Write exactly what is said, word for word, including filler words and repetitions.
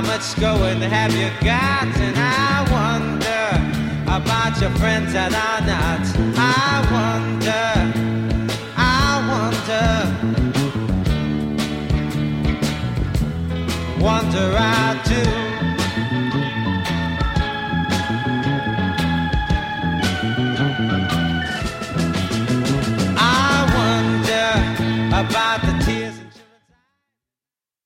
much going have you got? And I wonder about your friends that are not. I wonder, I wonder, wonder I do.